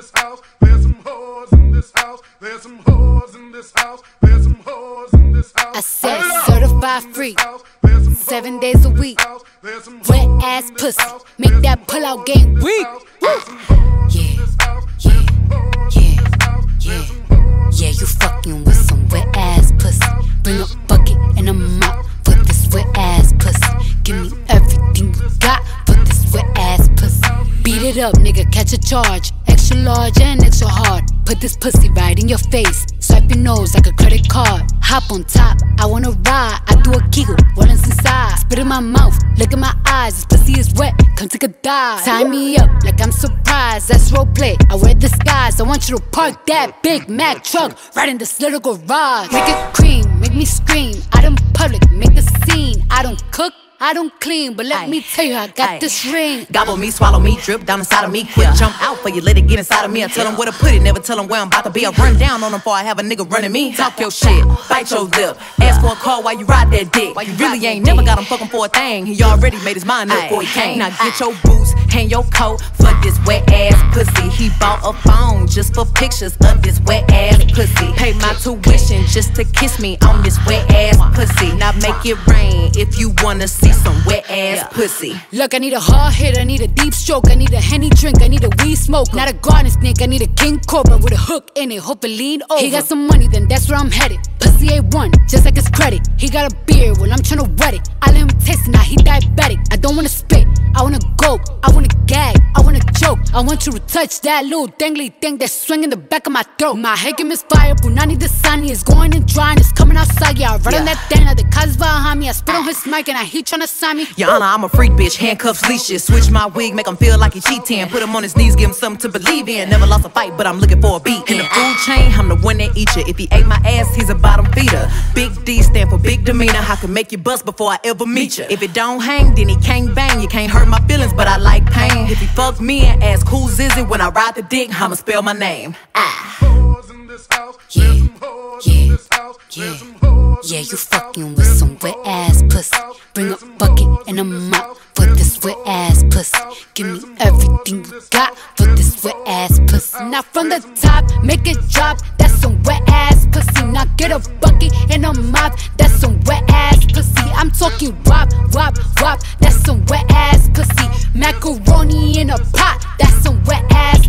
this house. There's some whores in this house. There's some whores in this house. There's some whores in this house. I said certified freak, 7 days a week. Wet ass pussy, make that pull out game weak. Yeah, you fucking with some wet ass pussy. Bring a bucket and a mop for this wet ass pussy. Give me everything you got for this wet ass pussy. Beat it up, nigga, catch a charge. Extra large and extra hard. Put this pussy right in your face. Swipe your nose like a credit card. Hop on top, I wanna ride. I do a giggle, what is inside? Spit in my mouth, look in my eyes. This pussy is wet, come take a dive. Tie me up like I'm surprised, that's roleplay. I wear disguise, I want you to park that Big Mac truck right in this little garage. Make it cream, make me scream. Out in public, make a scene. I don't cook, I don't clean, but let me tell you, I got this ring. Gobble me, swallow me, drip down inside of me. Quick jump out for you, let it get inside of me. I tell them where to put it, never tell them where I'm about to be. I run down on them before I have a nigga running me. Talk your shit, bite your lip. Ask for a call while you ride that dick. You really ain't never got him fucking for a thing. He already made his mind up before he came. Now get your boots, hang your coat for this wet ass pussy. He bought a phone just for pictures of this wet ass pussy. Pay my tuition just to kiss me on this wet ass pussy. Now make it rain if you wanna see some wet ass pussy. Look, I need a hard hit, I need a deep stroke, I need a Henny drink, I need a weed smoke. Not a garden snake, I need a king cobra with a hook in it, hope it lean over. He got some money, then that's where I'm headed. Pussy A1, just like his credit. He got a beard, well I'm tryna wet it. I let him taste it, now he diabetic. I don't wanna spit, I wanna gulp, I wanna gag, I wanna choke. I want you to touch that little dangly thing that's swinging the back of my throat. My head game is fire, Punani the sunny is going and drying, it's coming outside. Yeah, I run on that thing, now the cuz behind me. I spit on his mic and I he tryna sign me. Your Honor, I'm a freak bitch, handcuffs, leashes. Switch my wig, make him feel like he cheating. Put him on his knees, give him something to believe in. Never lost a fight, but I'm looking for a beat. In the food chain, I'm the one that eat you. If he ate my ass, he's a bottom feeder. Big D stand for big demeanor. I can make you bust before I ever meet you. If it don't hang, then he can't bang. You can't hurt my feelings, but I like pain. If he fuck me and ask who's is it when I ride the dick, I'ma spell my name. Yeah, you fucking with some wet ass pussy. Bring a bucket and a mop for this wet ass pussy. Give me everything you got for this wet ass pussy. Now from the top, make it drop, that's some wet ass pussy. Now get a bucket and a mop, that's some wet ass pussy. I'm talking wop, wop, wop, that's some wet ass pussy. Macaroni in a pot, that's some wet ass